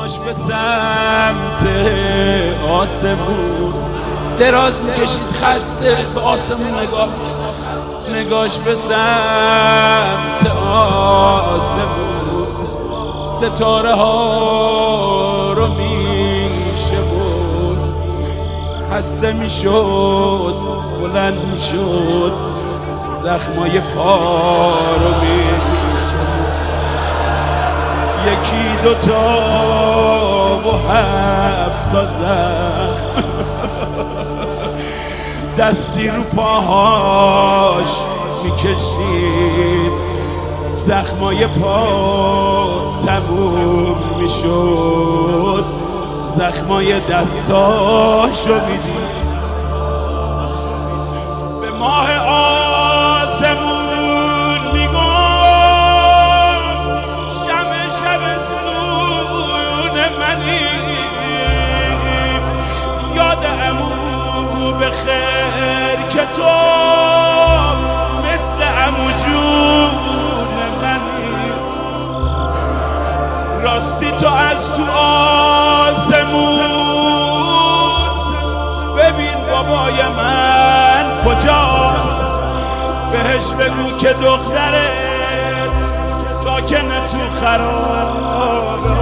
نگاش به سمت آسمون دراز میکشید خسته به آسمون نگاش به سمت آسمون ستاره ها رو میشمرد خسته میشد بلند میشد زخمای پا رو میشمرد یکی دوتا و 7 تا زخم دستی رو پاهاش میکشید زخمای پا تموم میشد زخمای دستاشو میدید به ماه آسمون میگفت شب زون منی یاد عمو بخیر که تو مثل عمو جون منی راستی تو از تو آسمون ببین بابای من کجاست بهش بگو که دختره ساکنه تو خرابه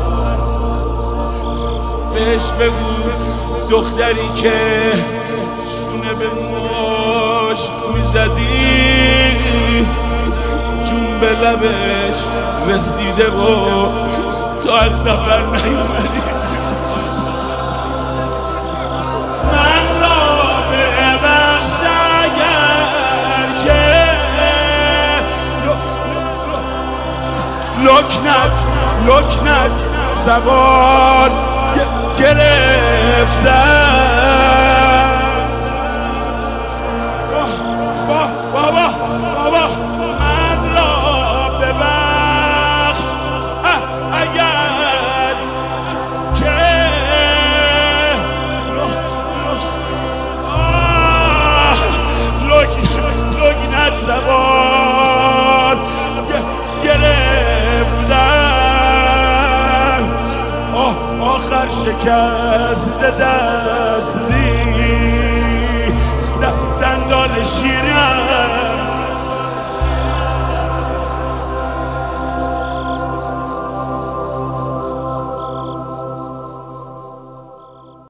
بهش بگو دختری که شونه به موش میزدی جون به لبش رسیده و تو از سفر نیومدی من را ببخش اگر که لکنک زبان گرفتم بابا من را ببخش اگر که لکنت زبان گرفتم آخر شکست دستی دندان شیرم